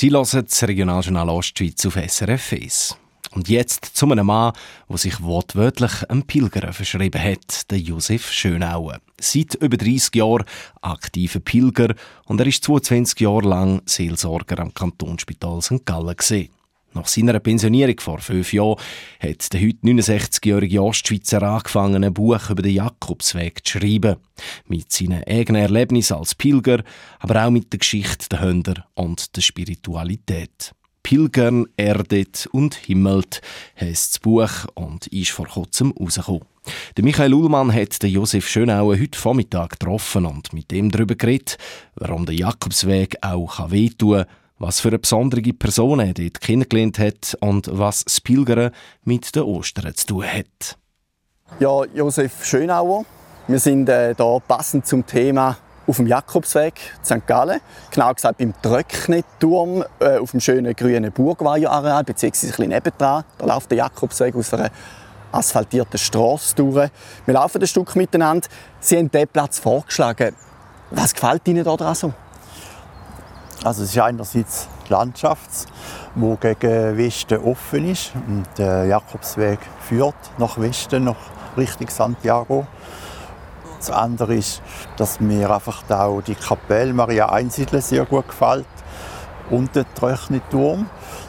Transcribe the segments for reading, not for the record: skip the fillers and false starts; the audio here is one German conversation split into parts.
Sie hören das Regionaljournal Ostschweiz auf SRF 1. Und jetzt zu einem Mann, der sich wortwörtlich einem Pilgern verschrieben hat, der Josef Schönauer. Seit über 30 Jahren aktiver Pilger und er ist 22 Jahre lang Seelsorger am Kantonsspital St. Gallen gewesen. Nach seiner Pensionierung vor 5 Jahren hat der heute 69-jährige Ostschweizer angefangen, ein Buch über den Jakobsweg zu schreiben. Mit seinen eigenen Erlebnissen als Pilger, aber auch mit der Geschichte der Hönder und der Spiritualität. «Pilgern, erdet und himmelt» heisst das Buch und ist vor kurzem rausgekommen. Der Michael Ullmann hat den Josef Schönauer heute Vormittag getroffen und mit ihm darüber geredet, warum der Jakobsweg auch wehtun kann, was für eine besondere Person er dort kennengelernt hat und was das Pilgern mit den Ostern zu tun hat. Ja, Josef Schönauer. Wir sind hier passend zum Thema auf dem Jakobsweg in St. Gallen. Genau gesagt beim Tröckneturm auf dem schönen grünen Burgweiher-Areal, beziehungsweise ein bisschen nebendran. Da läuft der Jakobsweg aus einer asphaltierten Strasse durch. Wir laufen ein Stück miteinander. Sie haben diesen Platz vorgeschlagen. Was gefällt Ihnen daran so? Also es ist einerseits die Landschaft, die gegen Westen offen ist. Und der Jakobsweg führt nach Westen, nach Richtung Santiago. Das andere ist, dass mir einfach auch die Kapelle Maria Einsiedler sehr gut gefällt. Und der Tröchneturm.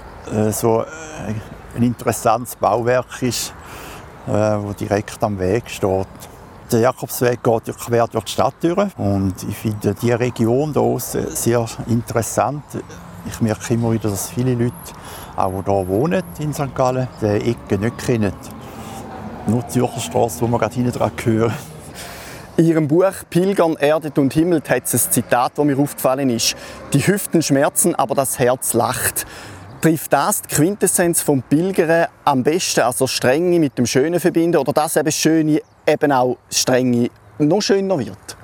So ein interessantes Bauwerk ist, das direkt am Weg steht. Der Jakobsweg geht ja quer durch die Stadt durch. Und ich finde diese Region hier sehr interessant. Ich merke immer wieder, dass viele Leute, auch die hier wohnen in St. Gallen, die Ecke nicht kennen. Nur die Zürcher Strasse, wo wir gerade hinten dran hören. In Ihrem Buch «Pilgern, erdet und himmelt» hat es ein Zitat, das mir aufgefallen ist. «Die Hüften schmerzen, aber das Herz lacht». Trifft das die Quintessenz vom Pilgern am besten, also Strenge mit dem Schönen verbinden, oder dass eben das Schöne eben auch das Strenge noch schöner wird?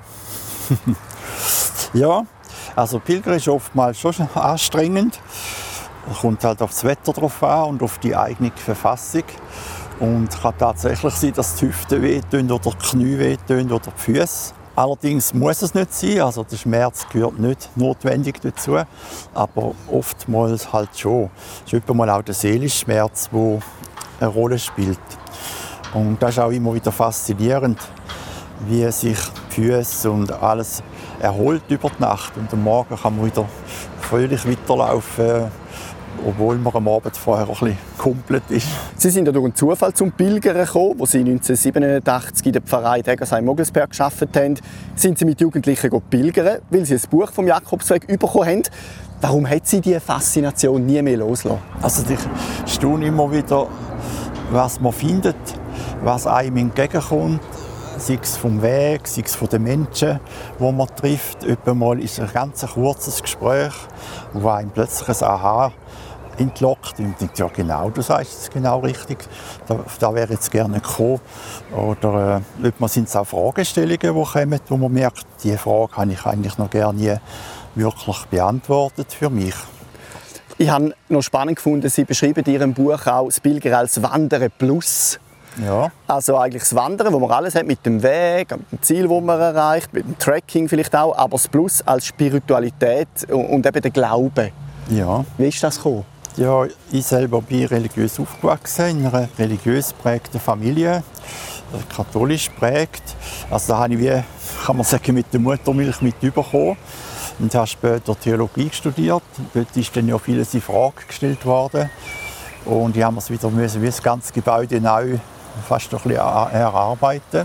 Ja, also Pilgern ist oftmals schon anstrengend. Es kommt halt auf das Wetter drauf an und auf die eigene Verfassung. Und es kann tatsächlich sein, dass die Hüften wehtun oder die Knie wehtun oder die Füße. Allerdings muss es nicht sein, also der Schmerz gehört nicht notwendig dazu, aber oftmals halt schon. Es ist mal auch der seelische Schmerz, der eine Rolle spielt. Und das ist auch immer wieder faszinierend, wie sich die Füße und alles erholt über die Nacht. Und am Morgen kann man wieder fröhlich weiterlaufen, obwohl man am Abend vorher ein bisschen komplett ist. Sie sind ja durch einen Zufall zum Pilgern gekommen, wo Sie 1987 in der Pfarrei Degersheim-Mogelsberg gearbeitet haben. Sind Sie mit Jugendlichen pilgern, weil Sie ein Buch vom Jakobsweg bekommen haben. Warum hat Sie diese Faszination nie mehr losgelassen? Also ich staune immer wieder, was man findet, was einem entgegenkommt. Sei es vom Weg, sei es von den Menschen, die man trifft. Mal ist ein ganz kurzes Gespräch, wo einem plötzlich ein Aha entlockt und denkt, ja genau, du sagst es genau richtig, da wäre jetzt gerne gekommen. Oder sind es auch Fragestellungen, die kommen, wo man merkt, diese Frage habe ich eigentlich noch gerne nie wirklich beantwortet für mich. Ich habe noch spannend gefunden, Sie beschreiben in Ihrem Buch auch das Pilgern als Wandern plus. Ja. Also eigentlich das Wandern, wo man alles hat, mit dem Weg, mit dem Ziel, das man erreicht, mit dem Trekking vielleicht auch, aber das Plus als Spiritualität und eben der Glaube. Ja. Wie ist das gekommen? Ja, ich selber bin religiös aufgewachsen, in einer religiös geprägten Familie, katholisch geprägt. Also da habe ich, wie kann man sagen, mit der Muttermilch mitbekommen und habe später Theologie studiert. Dort ist dann ja vieles in Frage gestellt worden. Und ich musste wieder wie das ganze Gebäude neu fast ein bisschen erarbeiten.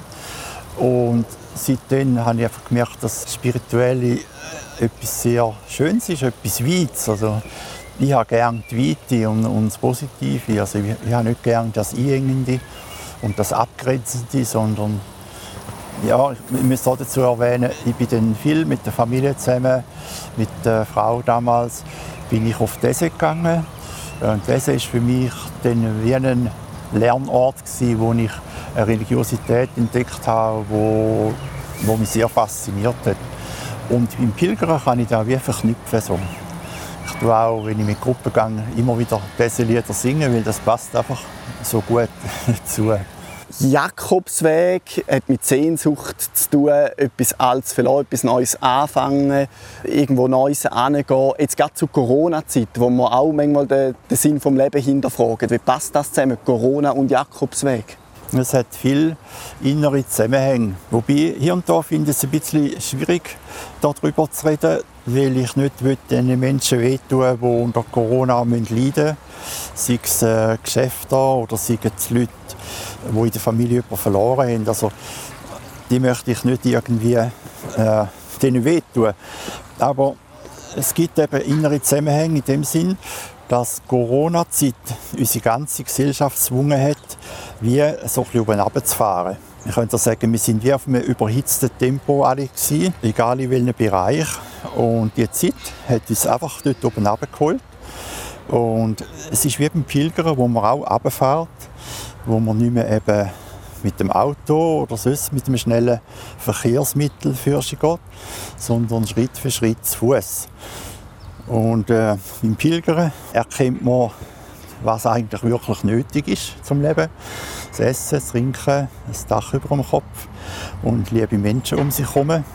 Und seitdem habe ich einfach gemerkt, dass das Spirituelle etwas sehr Schönes ist, etwas Weites. Also, ich habe gerne die Weite und das Positive. Also, ich habe nicht gerne das Einengende und das Abgrenzende, sondern ja, ich muss auch dazu erwähnen, ich bin dann viel mit der Familie zusammen, mit der Frau damals, bin ich auf Dese gegangen. Und das war für mich dann wie ein Lernort, wo ich eine Religiosität entdeckt habe, wo mich sehr fasziniert hat. Und im Pilgern kann ich da wie verknüpfen. So. Ich tue auch, wenn ich mit Gruppen gehe, immer wieder diese Lieder singen, weil das passt einfach so gut dazu. Jakobsweg hat mit Sehnsucht zu tun, etwas Altes verloren, etwas Neues anfangen, irgendwo Neues hingehen. Jetzt gerade zur Corona-Zeit, wo man auch manchmal den Sinn des Lebens hinterfragt. Wie passt das zusammen, Corona und Jakobsweg? Es hat viele innere Zusammenhänge. Wobei, hier und da finde ich es ein bisschen schwierig, darüber zu reden, weil ich nicht den Menschen wehtun, die unter Corona leiden müssen. Sei es Geschäfte oder sei es Leute, die in der Familie jemanden verloren haben. Also, die möchte ich nicht irgendwie denen wehtun. Aber es gibt eben innere Zusammenhänge in dem Sinn, dass die Corona-Zeit unsere ganze Gesellschaft gezwungen hat, wie so ein bisschen oben runterzufahren. Ich könnte sagen, wir waren wie auf einem überhitzten Tempo alle gewesen, egal in welchem Bereich. Und die Zeit hat uns einfach dort oben runtergeholt. Und es ist wie beim Pilgern, wo man auch runterfährt, wo man nicht mehr eben mit dem Auto oder sonst mit einem schnellen Verkehrsmittel für sich geht, sondern Schritt für Schritt zu Fuß. Und beim Pilgern erkennt man, was eigentlich wirklich nötig ist zum Leben. Das Essen, das Trinken, ein Dach über dem Kopf und liebe Menschen um sich herum.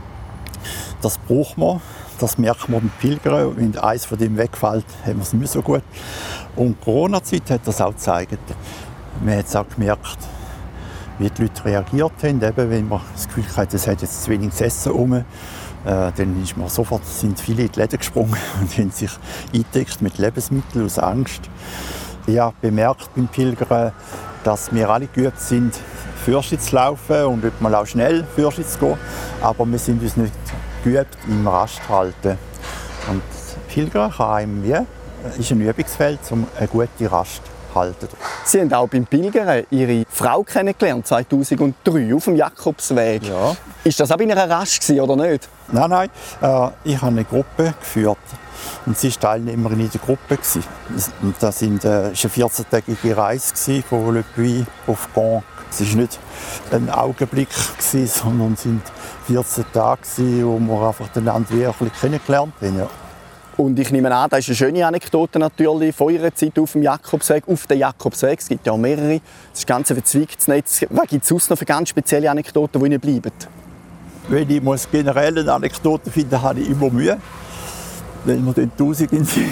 Das braucht man, das merkt man beim Pilgern. Wenn eines von dem wegfällt, haben wir es nicht mehr so gut. Und die Corona-Zeit hat das auch gezeigt. Man hat es auch gemerkt, wie die Leute reagiert haben. Eben, wenn man das Gefühl hat, es hat jetzt zu wenig zu essen rum, dann ist man sofort, sind viele in die Läden gesprungen und haben sich eingedeckt mit Lebensmitteln aus Angst. Ich habe bemerkt beim Pilgern, dass wir alle geübt sind, vorwärts zu laufen und mal auch schnell vorwärts zu gehen. Aber wir sind uns nicht geübt im Rasthalten. Und Pilgern kann einem ist ein Übungsfeld, um eine gute Rast zu halten. Sie haben auch beim Pilgern Ihre Frau kennengelernt, 2003, auf dem Jakobsweg. Ja. Ist das auch bei einer Rast oder nicht? Nein. Ich habe eine Gruppe geführt. Und sie war Teilnehmerin in der Gruppe. Und das war eine 14-tägige Reise von Le Puy auf Caen. Es war nicht ein Augenblick, sondern es waren 14 Tage, wo wir einfach einander ein bisschen kennengelernt haben. Ja. Und ich nehme an, das ist eine schöne Anekdote natürlich von Ihrer Zeit auf dem Jakobsweg. Auf den Jakobsweg, es gibt ja auch mehrere. Das ist ein ganz verzweigtes Netz. Was gibt es sonst noch für ganz spezielle Anekdoten, die Ihnen bleiben? Wenn ich generell eine Anekdote finden habe ich immer Mühe. Wenn wir dann 1000 in sich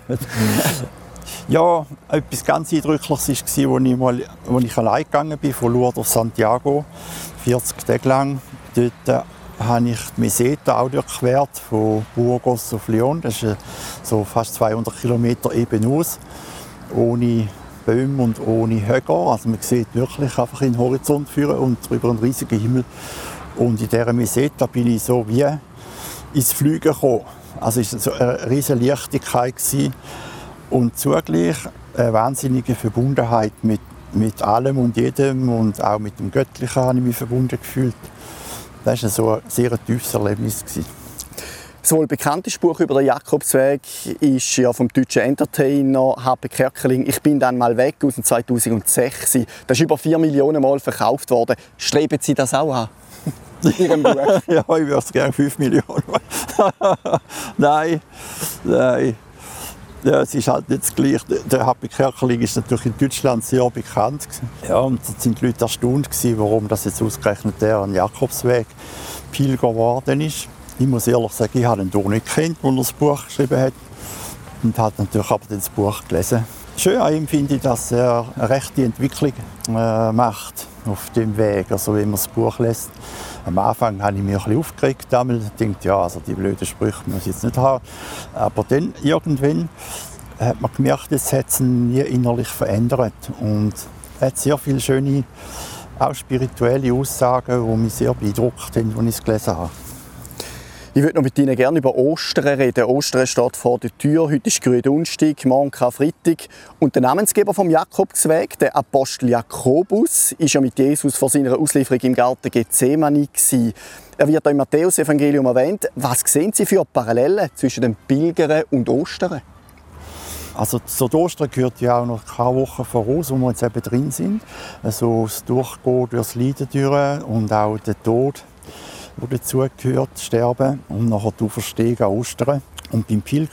Ja, etwas ganz Eindrückliches war, als ich allein gegangen bin, von Lourdes auf Santiago, 40 Tage lang. Dort habe ich die Meseta auch durchquert, von Burgos auf Lyon. Das ist so fast 200 Kilometer eben aus, ohne Bäume und ohne Höcker. Also man sieht wirklich einfach in den Horizont führen und über einen riesigen Himmel. Und in dieser Meseta bin ich so wie ins Fliegen gekommen. Also es war so eine riesige Leichtigkeit und zugleich eine wahnsinnige Verbundenheit mit allem und jedem und auch mit dem Göttlichen habe ich mich verbunden gefühlt. Das war so ein sehr tiefes Erlebnis. Das wohl bekannteste Buch über den Jakobsweg ist ja vom deutschen Entertainer Happe Kerkeling «Ich bin dann mal weg» aus dem 2006. Das ist über 4 Millionen Mal verkauft worden. Streben Sie das auch an? Ihrem Buch? Ja, ich würde es gerne 5 Millionen. Nein. Ja, es ist halt nicht das Gleiche. Der Happe Kerkeling ist natürlich in Deutschland sehr bekannt. Ja, und da sind die Leute erstaunt, warum das jetzt ausgerechnet der an Jakobsweg Pilger geworden ist. Ich muss ehrlich sagen, ich habe ihn doch nicht gekannt, als er das Buch geschrieben hat. Und habe natürlich aber das Buch gelesen. Schön an ihm finde ich, dass er eine rechte Entwicklung macht auf dem Weg, also wenn man das Buch liest. Am Anfang habe ich mich ein bisschen aufgeregt. Ich dachte, ja, also die blöden Sprüche muss ich jetzt nicht haben. Aber dann irgendwann hat man gemerkt, es hat sich nie innerlich verändert. Und er hat sehr viele schöne, auch spirituelle Aussagen, die mich sehr beeindruckt haben, als ich es gelesen habe. Ich würde noch mit Ihnen gerne über Ostern reden. Ostern steht vor der Tür. Heute ist Gründonnerstag, morgen Karfreitag. Und der Namensgeber vom Jakobsweg, der Apostel Jakobus, ist ja mit Jesus vor seiner Auslieferung im Garten Gethsemane gewesen. Er wird im Matthäus-Evangelium erwähnt. Was sehen Sie für Parallelen zwischen dem Pilgern und Ostern? Also zu Ostern gehört ja auch noch eine Woche voraus, wo wir jetzt eben drin sind. Also das Durchgehen durchs Leiden durch und auch der Tod, der dazugehört, Sterben und nachher die Auferstehung an Ostern. Und beim Pilgern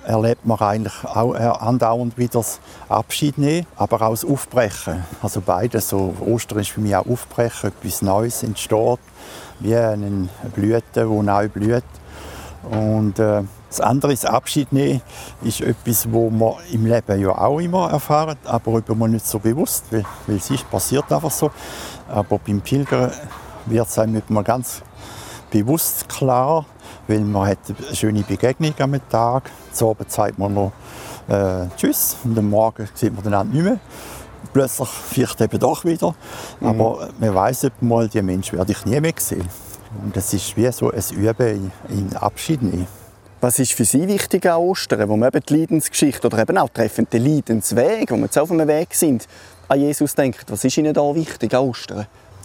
erlebt man eigentlich auch andauernd wieder das Abschied nehmen, aber auch das Aufbrechen. Also beides. So, Ostern ist für mich auch Aufbrechen, etwas Neues entsteht, wie eine Blüte, die neu blüht. Und das andere, das Abschied nehmen, ist etwas, was man im Leben ja auch immer erfahren, aber über man nicht so bewusst, weil es ist, passiert einfach so. Aber beim Pilgern wird es einem mal ganz bewusst klar, weil man hat eine schöne Begegnung am Tag. Zu Abend sagt man noch Tschüss und am Morgen sieht man den anderen nicht mehr. Plötzlich vielleicht eben doch wieder. Aber man weiss mal, die Menschen werde ich nie mehr sehen. Und das ist wie so ein Üben in Abschied nehmen. Was ist für Sie wichtig an Ostern, wo man eben die Leidensgeschichte oder eben auch treffend den Leidensweg, wo wir jetzt auf einem Weg sind, an Jesus denkt? Was ist Ihnen da wichtig an Ostern?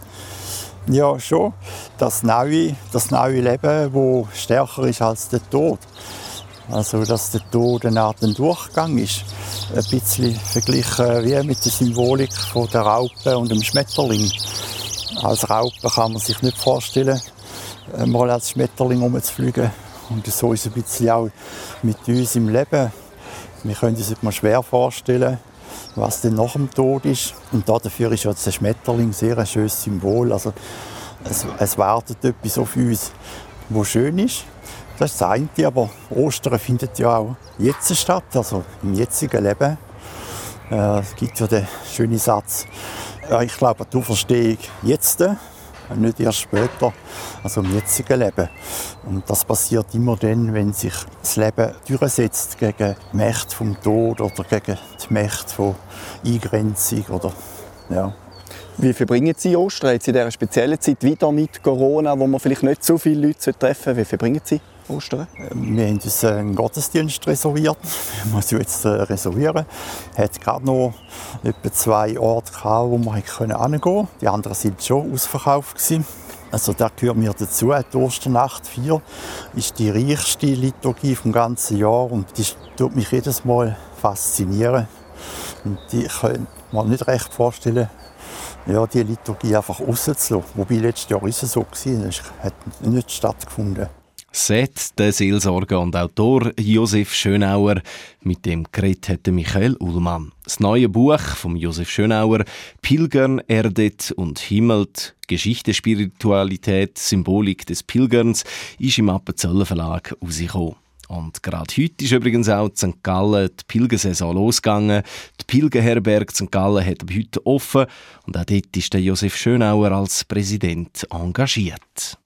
Ja, schon. Das neue Leben, das stärker ist als der Tod. Also, dass der Tod eine Art Durchgang ist. Ein bisschen verglichen wie mit der Symbolik von der Raupe und dem Schmetterling. Als Raupe kann man sich nicht vorstellen, mal als Schmetterling rumzufliegen. Und so ist es ein bisschen auch mit uns im Leben. Wir können uns mal schwer vorstellen, was denn nach dem Tod ist. Und dafür ist ja der Schmetterling sehr ein schönes Symbol. Also es wartet etwas auf uns, was schön ist. Das ist das eine, aber Ostern findet ja auch jetzt statt, also im jetzigen Leben. Es gibt ja den schönen Satz, ich glaube, die Auferstehung jetzt, nicht erst später, also im jetzigen Leben. Und das passiert immer dann, wenn sich das Leben durchsetzt gegen die Mächte vom Tod oder gegen die Mächte von Eingrenzung. Ja. Wie verbringen Sie Ostern jetzt in dieser speziellen Zeit wieder mit Corona, wo man vielleicht nicht so viele Leute treffen sollte? Wie verbringen Sie Ostern? Wir haben uns einen Gottesdienst reserviert. Wir müssen jetzt reservieren. Es hat gerade noch etwa 2 Orte gehabt, wo wir hingehen konnten. Die anderen waren schon ausverkauft. Also da gehört mir dazu. Die Osternacht 4 ist die reichste Liturgie vom ganzen Jahr und die tut mich jedes Mal faszinieren. Und ich kann mir nicht recht vorstellen, ja, die Liturgie einfach rauszulassen. Wobei letztes Jahr ist es so gewesen, es hat nicht stattgefunden. Sagt der Seelsorger und Autor Josef Schönauer, mit dem geredet hat Michael Ullmann. Das neue Buch von Josef Schönauer, Pilgern, Erdet und Himmelt, Geschichte, Spiritualität, Symbolik des Pilgerns, ist im Appenzeller Verlag rausgekommen. Und gerade heute ist übrigens auch in St. Gallen die Pilgersaison losgegangen. Die Pilgerherberge St. Gallen hat heute offen und auch dort ist der Josef Schönauer als Präsident engagiert.